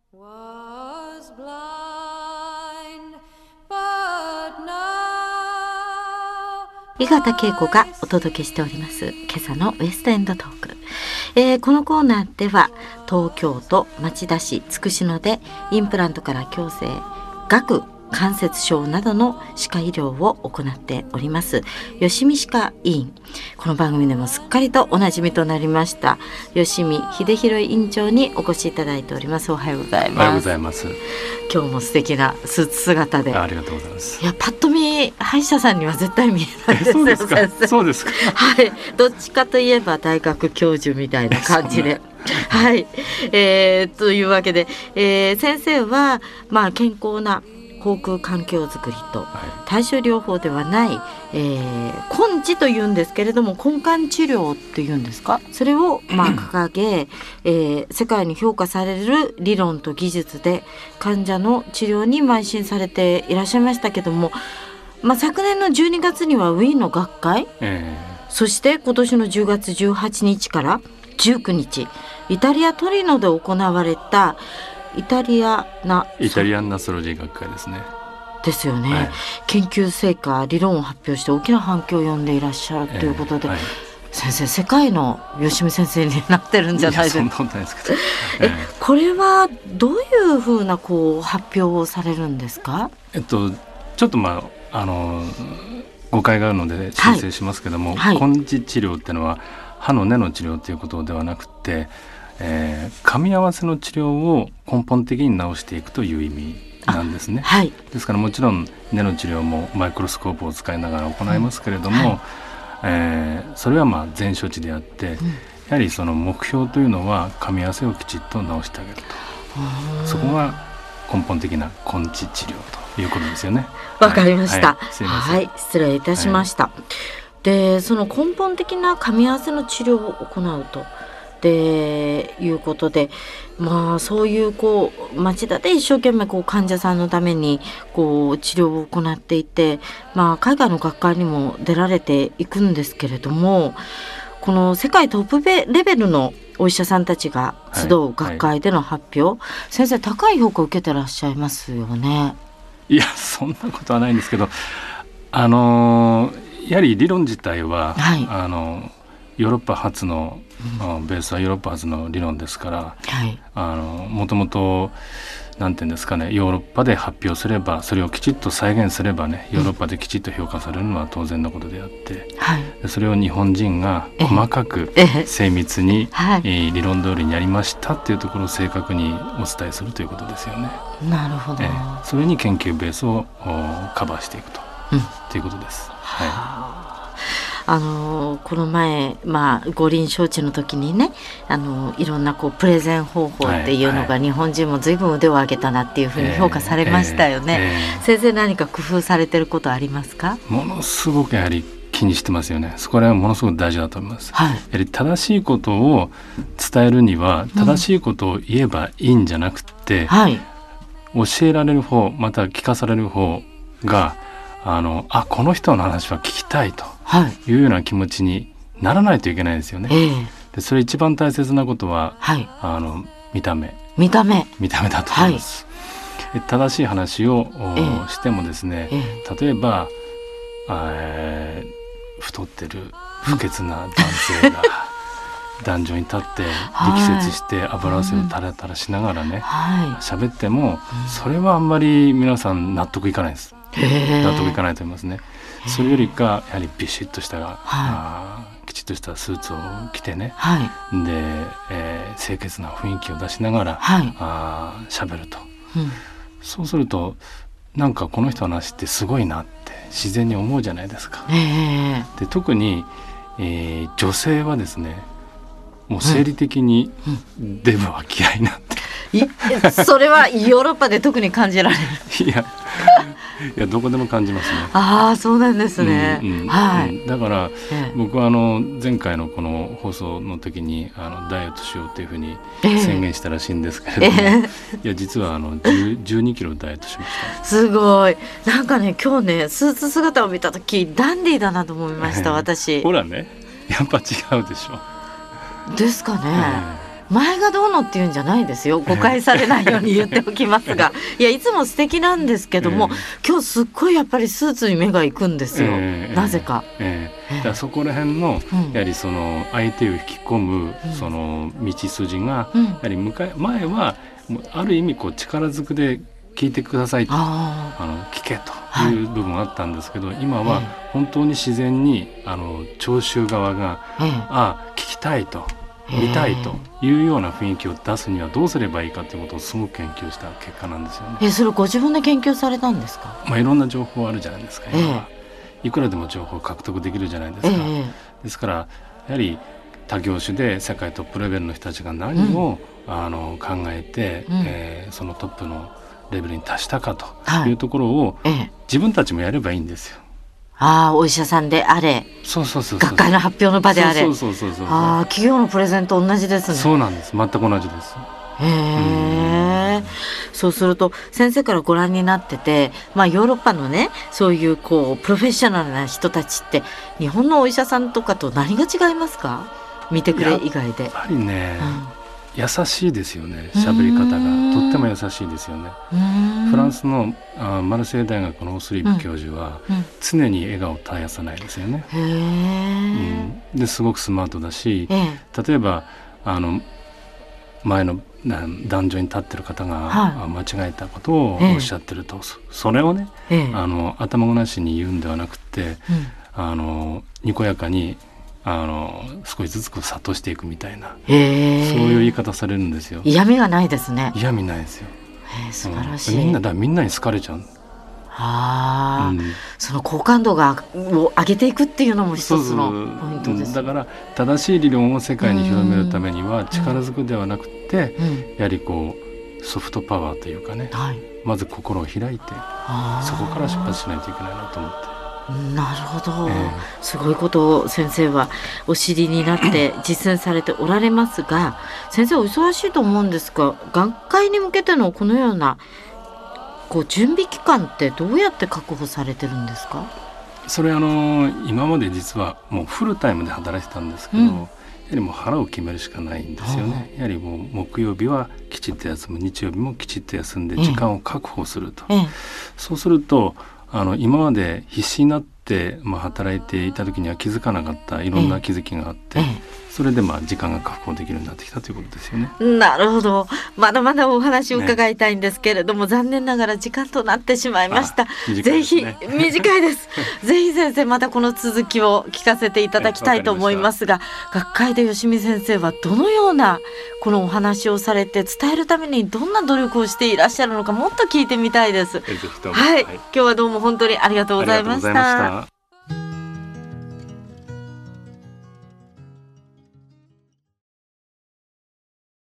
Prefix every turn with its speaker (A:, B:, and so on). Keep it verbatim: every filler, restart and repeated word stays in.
A: Was blind, but now
B: 井形恵子がお届けしております今朝のウエストエンドトーク、えー、このコーナーでは東京都町田市筑紫野でインプラントから矯正、顎関節症などの歯科医療を行っております吉見歯科医院、この番組でもすっかりとおなじみとなりました吉見秀弘院長にお越しいただいております。おはようございます。
C: おはようございます。
B: 今日も素敵なスーツ姿で。
C: あ, ありがとうございます。
B: いや、パッと見歯医者さんには絶対見えないですよ。
C: そうですか。そうですか。
B: はい、どっちかといえば大学教授みたいな感じではい、えー、というわけで、えー、先生は、まあ、健康な口腔環境づくりと対症療法ではない、えー、根治というんですけれども根幹治療っていうんですか、それをまあ掲げ、えー、世界に評価される理論と技術で患者の治療に邁進されていらっしゃいましたけども、まあ、昨年のじゅうにがつにはウィーンの学会、えー、そして今年のじゅうがつじゅうはちにちからじゅうくにちイタリアトリノで行われたイタリアな
C: イタリアンナスロジー学会ですね。
B: ですよね、はい、研究成果理論を発表して大きな反響を呼んでいらっしゃるということで、えーはい、先生世界の吉見先生になってるんじゃないですか。
C: いや、そんなことないですけど、
B: えー、これはどういうふうなこう発表をされるんですか。
C: えっとちょっとまああの誤解があるので申請しますけども、はいはい、根治治療っていうのは歯の根の治療ということではなくて、えー、噛み合わせの治療を根本的に治していくという意味なんですね、はい、ですからもちろん根の治療もマイクロスコープを使いながら行いますけれども、はい、えー、それはまあ前処置であって、うん、やはりその目標というのは噛み合わせをきちっと治してあげると、そこが根本的な根治治療ということですよね。
B: わかりました、
C: はいはい、すいません、
B: はい、失礼いたしました、はい、でその根本的な噛み合わせの治療を行うとでいうことで、まあそういうこう町田で一生懸命こう患者さんのためにこう治療を行っていて、まあ海外の学会にも出られていくんですけれども、この世界トップレベルのお医者さんたちが集う学会での発表、はいはい、先生高い評価を受けてらっしゃいますよね。
C: いや、そんなことはないんですけど、あのやはり理論自体は、はい、あのヨーロッパ発の、うん、ベースはヨーロッパ発の理論ですから、はい、あのもともとなんていうんですかね、ヨーロッパで発表すればそれをきちっと再現すればね、ヨーロッパできちっと評価されるのは当然のことであって、うん、それを日本人が細かく精密に、はい、えー、理論通りにやりましたっていうところを正確にお伝えするということですよね。
B: なるほど、え
C: ー、それに研究ベースをカバーしていくと、うん、ということです。はい、
B: あのこの前、まあ、五輪招致の時にね、あのいろんなこうプレゼン方法っていうのが日本人も随分腕を上げたなっていうふうに評価されましたよね、えーえー、先生何か工夫されてることありますか。
C: ものすごくやはり気にしてますよね。そこら辺はものすごく大事だと思います、はい、やはり正しいことを伝えるには正しいことを言えばいいんじゃなくて、うん、はい、教えられる方また聞かされる方があのあこの人の話は聞きたいというような気持ちにならないといけないですよね、えー、でそれ一番大切なことは、はい、あの見た目
B: 見た目
C: 見た目だと思います、はい、正しい話を、えー、してもですね、えー、例えば、えー、太ってる不潔な男性が壇上に立って力説して油汗をタラタラしながらね喋、はい、ってもそれはあんまり皆さん納得いかないです。納得いかないと思いますね。それよりかやはりビシッとした、はい、あきちっとしたスーツを着てね、はい、で、えー、清潔な雰囲気を出しながら、はい、あ喋ると、うん、そうするとなんかこの人の話ってすごいなって自然に思うじゃないですか、えー、で特に、えー、女性はですねもう生理的にデブは嫌いなんて、
B: うんうん、それはヨーロッパで特に感じられる
C: いやいやどこでも感じますね。
B: ああそうなんですね、うんうん、はい、だ
C: から、ええ、僕はあの前回のこの放送の時にあのダイエットしようというふうに宣言したらしいんですけれども、ええ、いや実はあのじゅうにキロダイエットしました。
B: すごい。なんかね今日ねスーツ姿を見た時ダンディーだなと思いました、ええ、私。
C: ほらねやっぱ違うでしょ
B: ですかね、 前がどうのっていうんじゃないですよ、誤解されないように言っておきますがいやいつも素敵なんですけども、えー、今日すっごいやっぱりスーツに目が行くんですよ、えー、なぜか、
C: えーえー、だからそこら辺の、うん、やはりその相手を引き込む、うん、その道筋が、うん、やはり向かい前はある意味こう力ずくで聞いてくださいと、ああの聞けという部分があったんですけど、はい、今は本当に自然にあの聴衆側が、ええ、ああ聞きたいと見たいというような雰囲気を出すにはどうすればいいかということをすごく研究した結果なんですよね。
B: えそれご自分で研究されたんですか？
C: まあ、いろんな情報あるじゃないですか、今は、ええ、いくらでも情報を獲得できるじゃないですか、え、ですからやはり他業種で世界トップレベルの人たちが何を、うん、あの考えて、うんえー、そのトップのレベルに達したかというところを、はい、自分たちもやればいいんですよ。
B: ああ、お医者さんであれ、
C: そうそうそうそう、
B: 学会の発表の場であれ、
C: そうそうそうそうそう、
B: ああ、企業のプレゼンと同じですね。
C: そうなんです、全く同じです。
B: へえ、そうすると先生からご覧になってて、まあ、ヨーロッパのねそういうこうプロフェッショナルな人たちって日本のお医者さんとかと何が違いますか？見てくれ以外で。
C: やっぱりね、うん、優しいですよね、喋り方がとっても優しいですよね。フランスのあマルセイユ大学のオスリーブ教授は、うんうん、常に笑顔を絶やさないですよね。へー、うん、ですごくスマートだし、えー、例えばあの前の壇上に立ってる方が、はい、間違えたことをおっしゃってると、えー、それをね、えー、あの頭ごなしに言うんではなくて、うん、あのにこやかにあの少しずつ諭していくみたいな、そういう言い方されるんですよ。
B: 嫌味がないですね。
C: 嫌味ないですよ。
B: へー、素晴らしい、
C: うん、みんなだみんなに好かれちゃう。
B: あ、うん、その好感度がを上げていくっていうのも一つのポイントです。
C: だから正しい理論を世界に広めるためには力ずくではなくて、うん、やはりこうソフトパワーというかね、はい、まず心を開いてそこから出発しないといけないなと思って。
B: なるほど、えー、すごいことを先生はお知りになって実践されておられますが、先生お忙しいと思うんですが、学会に向けてのこのようなこう準備期間ってどうやって確保されてるんですか？
C: それあの今まで実はもうフルタイムで働いてたんですけど、うん、やはりもう腹を決めるしかないんですよね。やはりもう木曜日はきちっと休む、日曜日もきちっと休んで時間を確保すると、うん、そうするとあの今まで必死になって、まあ、働いていた時には気づかなかったいろんな気づきがあって、それでまあ時間が確保できるようになってきたということですよね。
B: なるほど、まだまだお話を伺いたいんですけれども、ね、残念ながら時間となってしまいました。ぜひ短いですぜひ先生またこの続きを聞かせていただきたいと思いますが、学会で吉見先生はどのようなこのお話をされて伝えるためにどんな努力をしていらっしゃるのかもっと聞いてみたいです。
C: ぜひとも、
B: はい、はい、今日はどうも本当にありがとうございました。